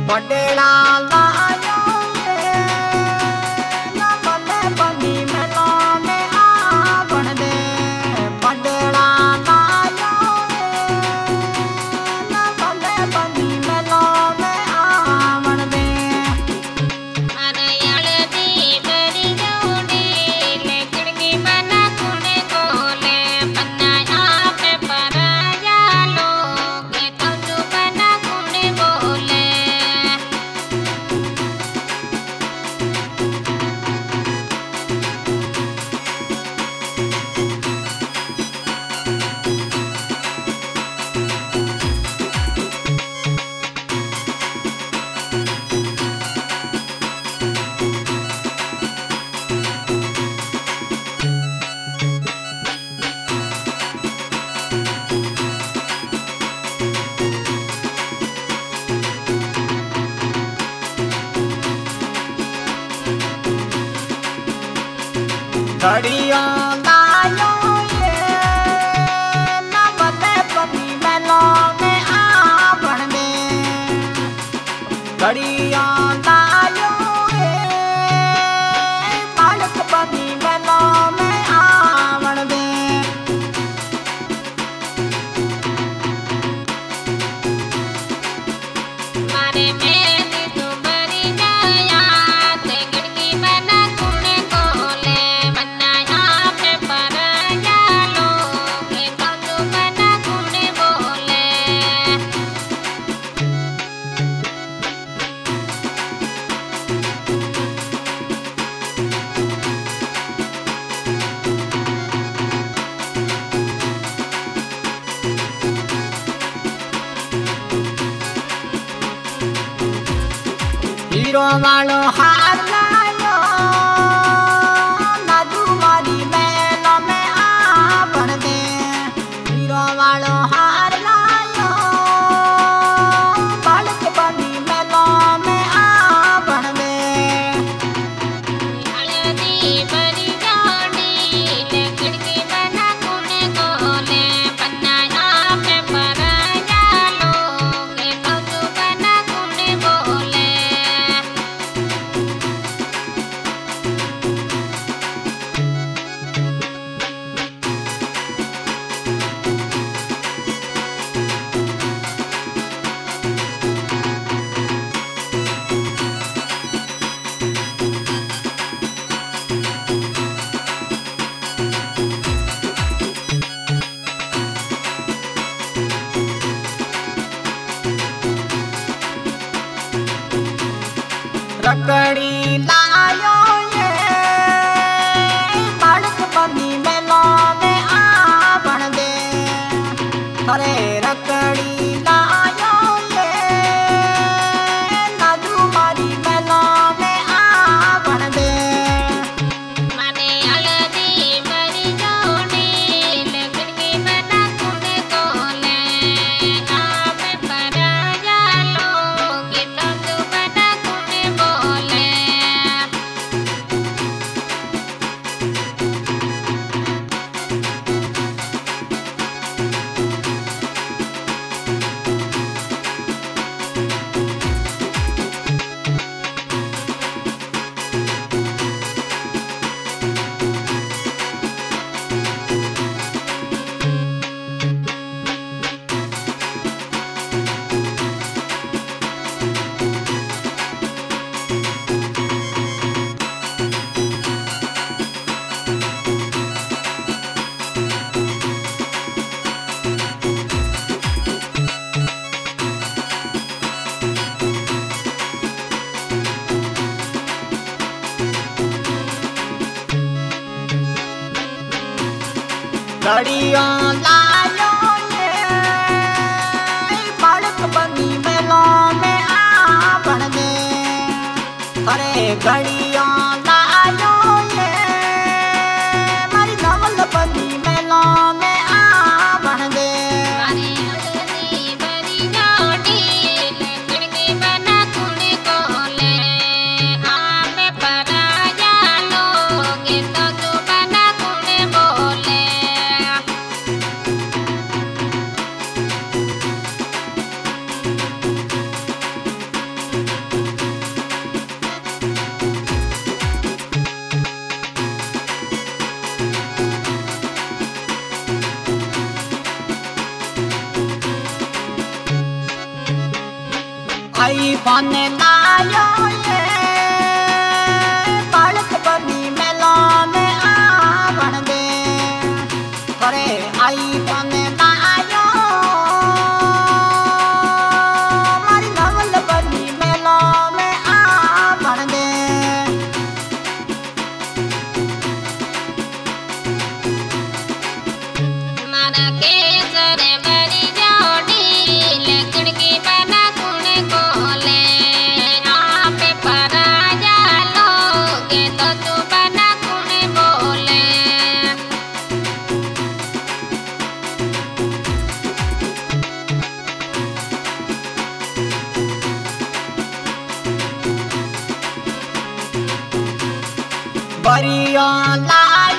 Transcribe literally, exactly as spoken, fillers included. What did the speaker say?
बडेड़ा लायो ये ना बने बनी मेलो में आवण दे बडेड़ा लायो ये ना बने बनी मेलो में आवण दे अरे हल्दी भरी जोड़ी लेकिन की बना कुने कोले बनाया पे पराया लोग तो जो बना कुने बोले घड़ियों लायो ये ना बने बनी मेलो में आवण दे घड़ियों लायो ये बालक बनी मेलो में आवण दे मारे मेहंदी तो भरी जाया लेकिन की बना कुने कोले बनाया पे पराया लोग तो जो बना कुने बोले हीरो वालो हार लायो नादू मारी मेलो में आवण दे हीरो वालो हार लायो बालक बनी मेलो में आवण दे हल्दी भरी जोड़ी लेकिन की बना कुने कोले बनाया पे पराया लोग तो जो बना कुने बोले रकड़ी लायो ये बालक बनी मेलो में आवण दे अरे रकड़ी लायो ये नादू मारी मेलो में आवण दे माने हल्दी भरी जोड़ी लेकिन की बना कुने कोले आप पराया लोग तो जो बना कुने बोले घड़ियों लायो ये बालक बनी मेलो में आवण दे अरे घड़ियों लायो ये मारी नवल बनी मेलो में आवण दे माने हल्दी भरी जोड़ी लेकिन की बना कुने कोले आप पराया लोग तो जो बना कुने बोले आई बन लायो ये बालक बनी मेला में आवण दे करे आई बन लायो मारी नवल बनी मेला में आवण दे मारा केसर भरी जोड़ी लकड़ की बना कुण कोले आप पराया लोगे तो तू बना कुण बोले बरिया ला